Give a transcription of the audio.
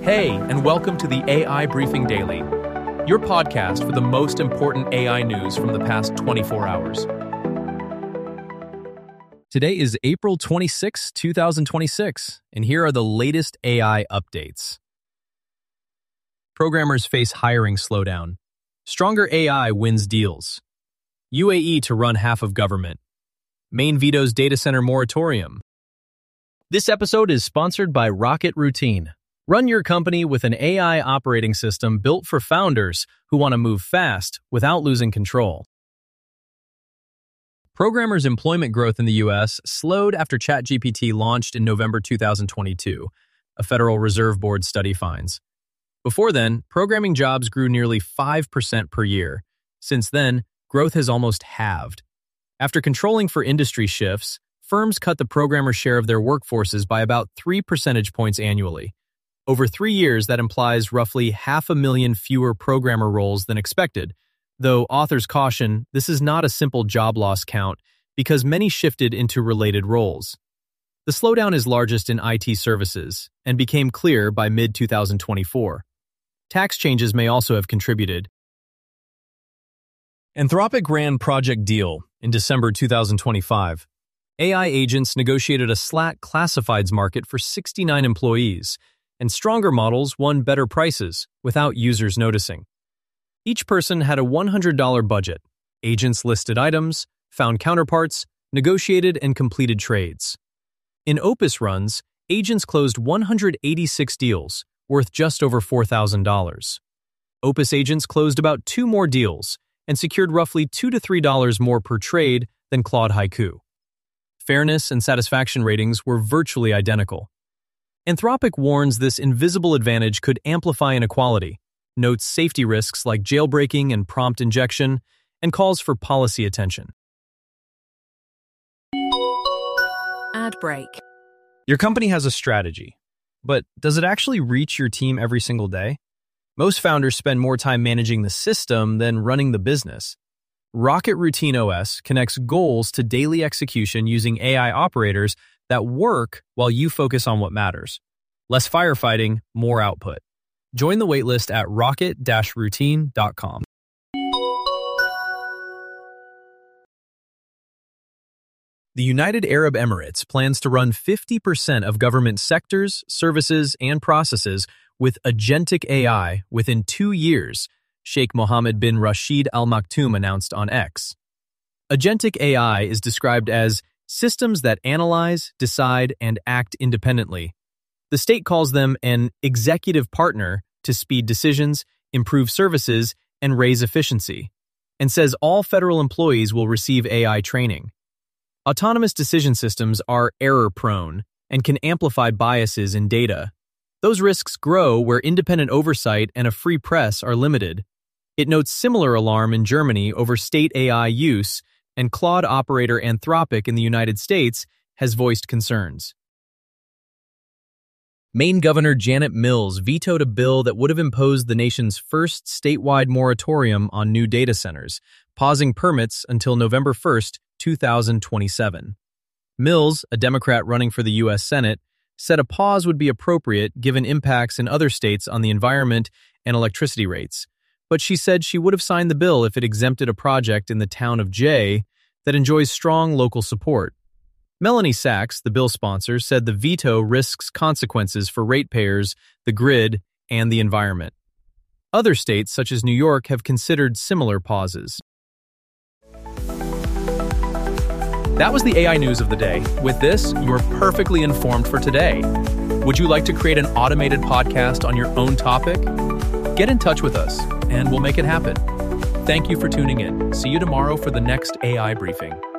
Hey, and welcome to the AI Briefing Daily, your podcast for the most important AI news from the past 24 hours. Today is April 26, 2026, and here are the latest AI updates. Programmers face hiring slowdown. Stronger AI wins deals. UAE to run half of government. Maine vetoes data center moratorium. This episode is sponsored by Rocket Routine. Run your company with an AI operating system built for founders who want to move fast without losing control. Programmers' employment growth in the U.S. slowed after ChatGPT launched in November 2022, a Federal Reserve Board study finds. Before then, programming jobs grew nearly 5% per year. Since then, growth has almost halved. After controlling for industry shifts, firms cut the programmer share of their workforces by about 3 percentage points annually. Over 3 years, that implies roughly 500,000 fewer programmer roles than expected, though authors caution this is not a simple job loss count because many shifted into related roles. The slowdown is largest in IT services and became clear by mid-2024. Tax changes may also have contributed. Anthropic ran Project Deal in December 2025. AI agents negotiated a slack classifieds market for 69 employees, and stronger models won better prices without users noticing. Each person had a $100 budget. Agents listed items, found counterparts, negotiated and completed trades. In Opus runs, agents closed 186 deals, worth just over $4,000. Opus agents closed about 2 more deals and secured roughly $2 to $3 more per trade than Claude Haiku. Fairness and satisfaction ratings were virtually identical. Anthropic warns this invisible advantage could amplify inequality, notes safety risks like jailbreaking and prompt injection, and calls for policy attention. Ad break. Your company has a strategy, but does it actually reach your team every single day? Most founders spend more time managing the system than running the business. Rocket Routine OS connects goals to daily execution using AI operators that work while you focus on what matters. Less firefighting, more output. Join the waitlist at rocket-routine.com. The United Arab Emirates plans to run 50% of government sectors, services, and processes with agentic AI within 2 years, Sheikh Mohammed bin Rashid Al Maktoum announced on X. Agentic AI is described as systems that analyze, decide, and act independently. The state calls them an executive partner to speed decisions, improve services, and raise efficiency, and says all federal employees will receive AI training. Autonomous decision systems are error-prone and can amplify biases in data. Those risks grow where independent oversight and a free press are limited. It notes similar alarm in Germany over state AI use, and Claude operator Anthropic in the United States has voiced concerns. Maine Governor Janet Mills vetoed a bill that would have imposed the nation's first statewide moratorium on new data centers, pausing permits until November 1, 2027. Mills, a Democrat running for the U.S. Senate, said a pause would be appropriate given impacts in other states on the environment and electricity rates, but she said she would have signed the bill if it exempted a project in the town of Jay that enjoys strong local support. Melanie Sachs, the bill sponsor, said the veto risks consequences for ratepayers, the grid, and the environment. Other states, such as New York, have considered similar pauses. That was the AI news of the day. With this, you're perfectly informed for today. Would you like to create an automated podcast on your own topic? Get in touch with us, and we'll make it happen. Thank you for tuning in. See you tomorrow for the next AI briefing.